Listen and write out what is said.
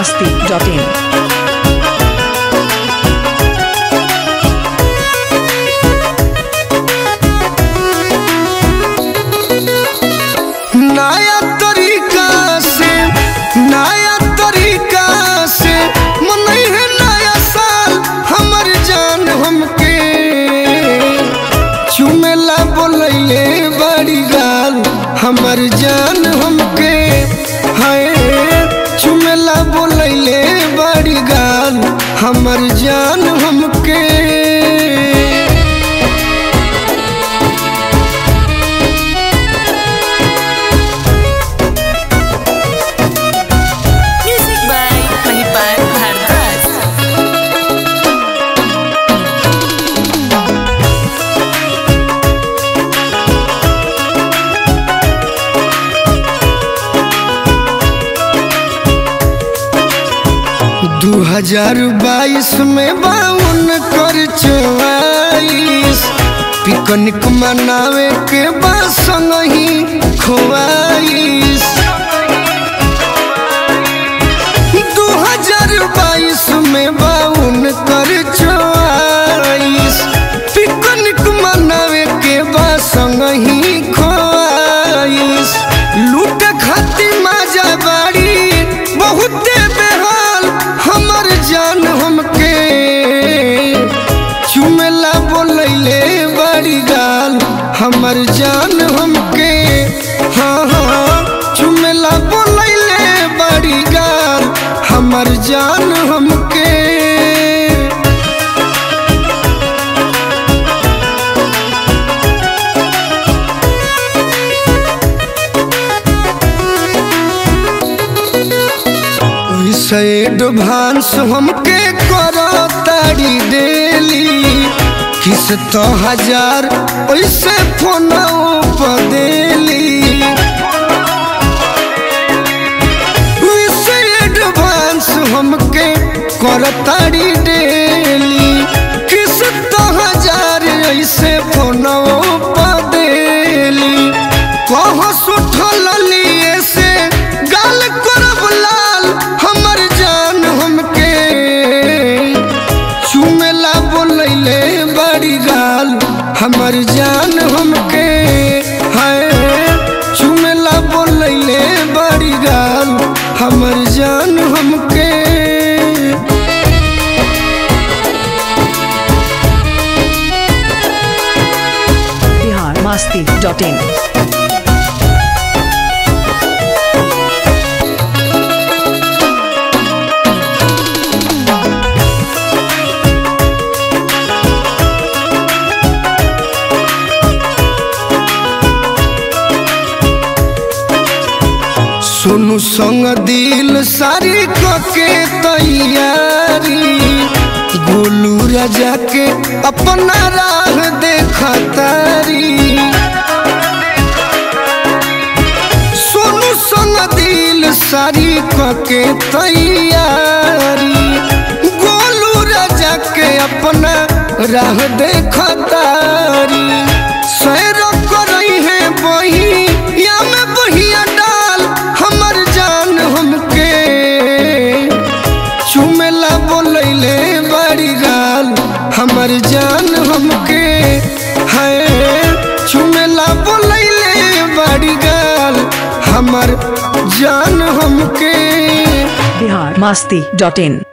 biharmasti.in। नया तरीका से मनई है नया साल हमर जान हमके चुमेला बोलैले बड़ी गाल हमर जान हमके हाय चुमेला बोलैले बड़ी गाल हमर जान हमके। Music by Mahipal Bhardas। 2022 में 52 कर 44 पिकनिक मनावे के बाद संग ही खोवाइस। 2022 में 52 कर 44 पिकनिक मनावे के बाद संग ही खोवाइस। लूट खाती मजा बाड़ी बहुत बेहाल हमर जान हमके चुमेला बोलैले बड़ी गाल हमर जान हमके हाँ हाँ चुमेला बोलैले बड़ी गाल हमर जान हमके। एडवांस हमके करो तारी डेली किस तो 1000 ऐसे फोन पर देली एडवांस हमके करो तारी डेली किस तो 1000 ऐसे फोन पर देली कहो सुठल लिए से गाल करब लाल हमर जान हमके चुमेला बोलैले बड़ी गाल हमर जान हमके हाय चुमेला बोलैले बड़ी गाल हमर जान हमके। biharmasti.in। सुनु संग दिल सारी के तैयारी गोलू राजा के अपना राह देखतारी। सुनु संग दिल सारी के तैयारी गोलू राजा के अपना राह देखतारी। सैर करई है बही या में बहिया डाल हमर जान हमके चुमेला बोलैले बड़ी गाल हमर जान हमके हाय चुमेला बोलैले बड़ी गाल हमर जान हमके। biharmasti.in।